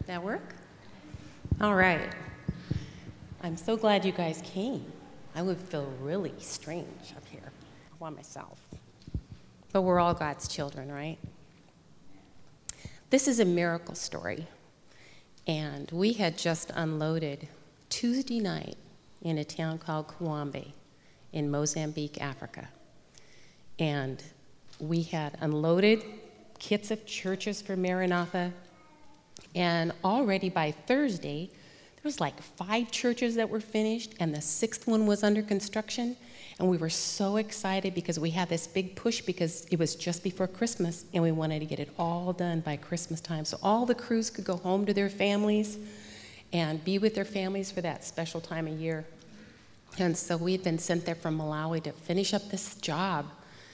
That work? All right. I'm so glad you guys came. I would feel really strange up here by myself. But we're all God's children, right? This is a miracle story. And we had just unloaded Tuesday night in a town called Kuwambe in Mozambique, Africa. And we had unloaded kits of churches for Maranatha. And already by Thursday, there was like 5 churches that were finished, and the 6th one was under construction. And we were so excited because we had this big push because it was just before Christmas, and we wanted to get it all done by Christmas time so all the crews could go home to their families and be with their families for that special time of year. And so we had been sent there from Malawi to finish up this job.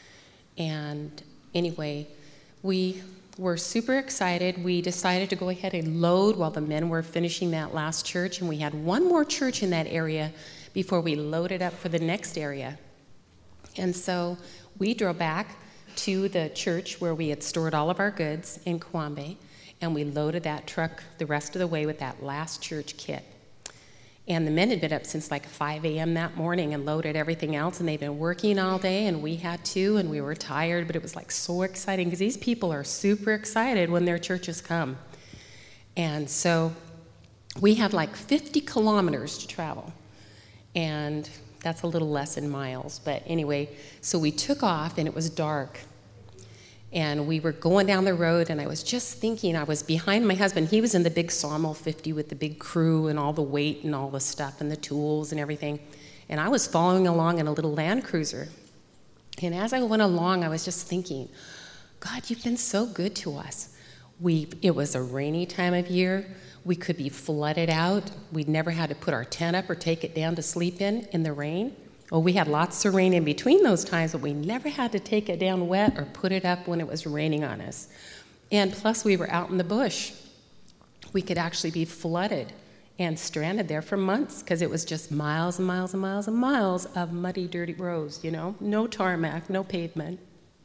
And anyway, we were super excited. We decided to go ahead and load while the men were finishing that last church, and we had one more church in that area before we loaded up for the next area. And so we drove back to the church where we had stored all of our goods in Kuwambe, and we loaded that truck the rest of the way with that last church kit. And the men had been up since like 5 a.m. that morning and loaded everything else, and they'd been working all day, and we had too, and we were tired, but it was like so exciting because these people are super excited when their churches come. And so we had like 50 kilometers to travel, and that's a little less in miles. But anyway, so we took off, and it was dark. And we were going down the road, and I was just thinking, I was behind my husband. He was in the big Sawmill 50 with the big crew and all the weight and all the stuff and the tools and everything. And I was following along in a little Land Cruiser. And as I went along, I was just thinking, God, you've been so good to us. It was a rainy time of year. We could be flooded out. We'd never had to put our tent up or take it down to sleep in the rain. Well, we had lots of rain in between those times, but we never had to take it down wet or put it up when it was raining on us. And plus, we were out in the bush. We could actually be flooded and stranded there for months because it was just miles and miles and miles and miles of muddy, dirty roads, no tarmac, no pavement.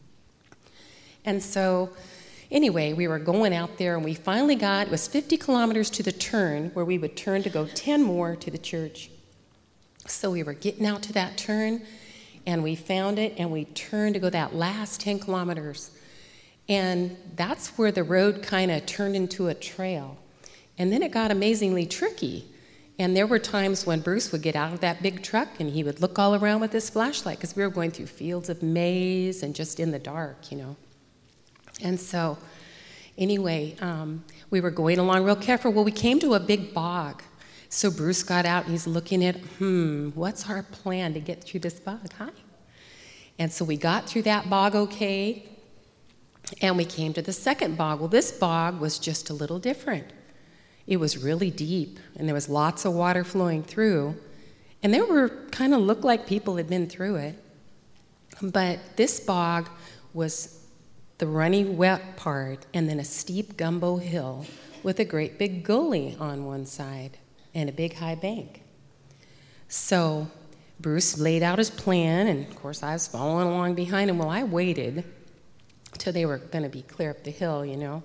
And so, anyway, we were going out there, and we finally it was 50 kilometers to the turn where we would turn to go 10 more to the church. So we were getting out to that turn, and we found it, and we turned to go that last 10 kilometers. And that's where the road kind of turned into a trail. And then it got amazingly tricky. And there were times when Bruce would get out of that big truck, and he would look all around with his flashlight because we were going through fields of maize and just in the dark, And so anyway, we were going along real careful. Well, we came to a big bog. So Bruce got out, and he's looking at, what's our plan to get through this bog? Hi. And so we got through that bog okay, and we came to the second bog. Well, this bog was just a little different. It was really deep, and there was lots of water flowing through, and there were kind of looked like people had been through it. But this bog was the runny, wet part, and then a steep gumbo hill with a great big gully on one side and a big high bank. So Bruce laid out his plan, and of course I was following along behind him. Well, I waited till they were going to be clear up the hill,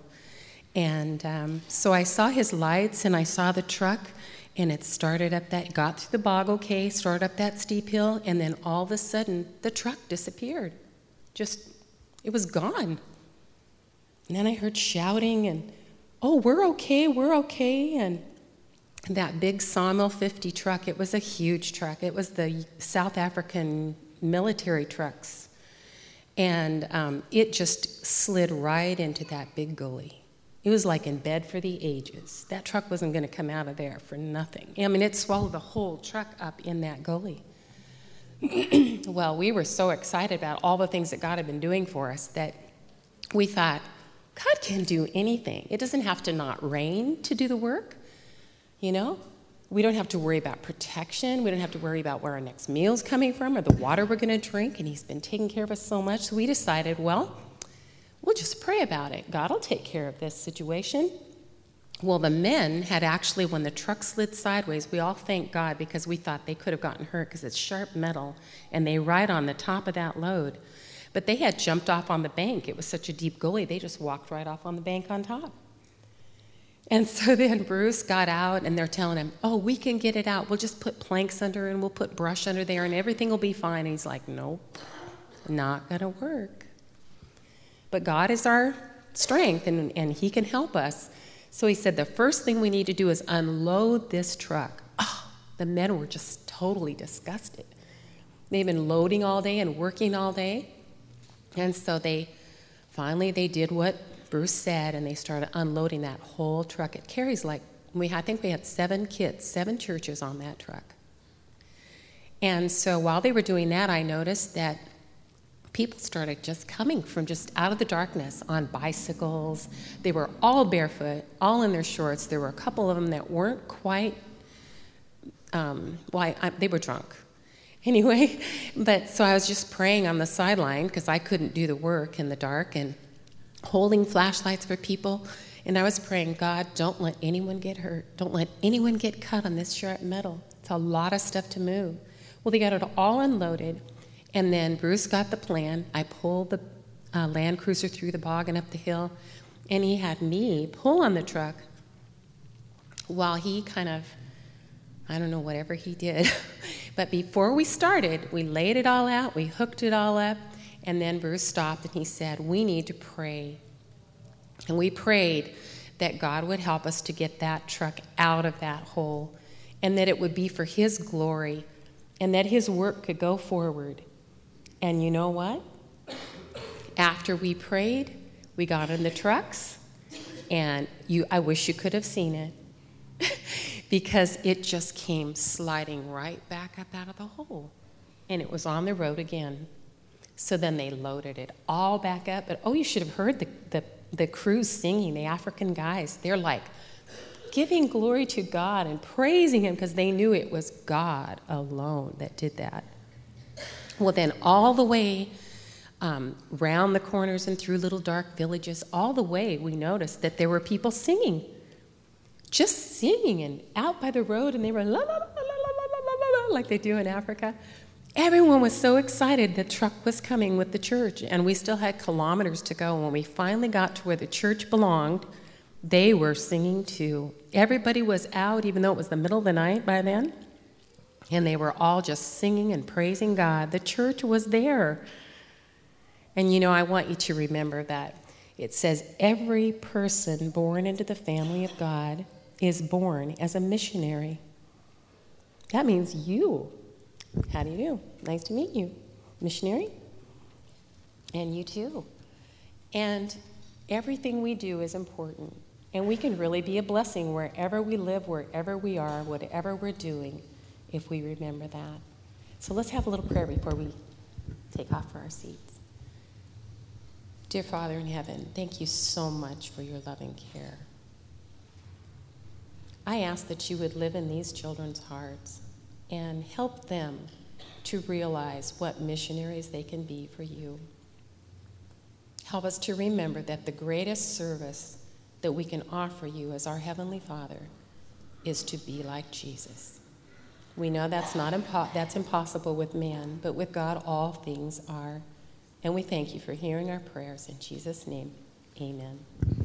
And so I saw his lights, and I saw the truck, and it started up got through the bog okay, started up that steep hill, and then all of a sudden the truck disappeared. It was gone. And then I heard shouting, and, oh, we're okay, and that big Sawmill 50 truck, it was a huge truck. It was the South African military trucks. And it just slid right into that big gully. It was like in bed for the ages. That truck wasn't going to come out of there for nothing. I mean, it swallowed the whole truck up in that gully. Well, we were so excited about all the things that God had been doing for us that we thought, God can do anything. It doesn't have to not rain to do the work. We don't have to worry about protection. We don't have to worry about where our next meal's coming from or the water we're going to drink, and he's been taking care of us so much. So we decided, well, we'll just pray about it. God will take care of this situation. Well, the men had actually, when the truck slid sideways, we all thanked God because we thought they could have gotten hurt because it's sharp metal, and they ride on the top of that load. But they had jumped off on the bank. It was such a deep gully, they just walked right off on the bank on top. And so then Bruce got out, and they're telling him, oh, we can get it out. We'll just put planks under, and we'll put brush under there, and everything will be fine. And he's like, nope, not going to work. But God is our strength, and he can help us. So he said, the first thing we need to do is unload this truck. Oh, the men were just totally disgusted. They've been loading all day and working all day. And so they did what Bruce said, and they started unloading that whole truck. It carries I think we had 7 kids, 7 churches on that truck. And so while they were doing that, I noticed that people started just coming from just out of the darkness on bicycles. They were all barefoot, all in their shorts. There were a couple of them that weren't quite, they were drunk. Anyway, so I was just praying on the sideline because I couldn't do the work in the dark and holding flashlights for people. And I was praying, God, don't let anyone get hurt. Don't let anyone get cut on this sharp metal. It's a lot of stuff to move. Well, they got it all unloaded. And then Bruce got the plan. I pulled the Land Cruiser through the bog and up the hill, and he had me pull on the truck while he kind of, I don't know, whatever he did. But before we started, we laid it all out, we hooked it all up, and then Bruce stopped and he said, we need to pray. And we prayed that God would help us to get that truck out of that hole, and that it would be for his glory, and that his work could go forward. And you know what? After we prayed, we got in the trucks, and I wish you could have seen it, because it just came sliding right back up out of the hole, and it was on the road again. So then they loaded it all back up. But you should have heard the crew singing, the African guys. They're like giving glory to God and praising him because they knew it was God alone that did that. Well, then all the way round the corners and through little dark villages, all the way we noticed that there were people singing, just singing, and out by the road, and they were la la la la la la la like they do in Africa. Everyone was so excited the truck was coming with the church, and we still had kilometers to go. When we finally got to where the church belonged, they were singing too. Everybody was out, even though it was the middle of the night by then. And they were all just singing and praising God. The church was there. And I want you to remember that it says every person born into the family of God is born as a missionary. That means you. How do you do? Nice to meet you. Missionary? And you too. And everything we do is important. And we can really be a blessing wherever we live, wherever we are, whatever we're doing, if we remember that. So let's have a little prayer before we take off for our seats. Dear Father in heaven, thank you so much for your loving care. I ask that you would live in these children's hearts and help them to realize what missionaries they can be for you. Help us to remember that the greatest service that we can offer you as our Heavenly Father is to be like Jesus. We know that's impossible with man, but with God all things are. And we thank you for hearing our prayers. In Jesus' name, amen.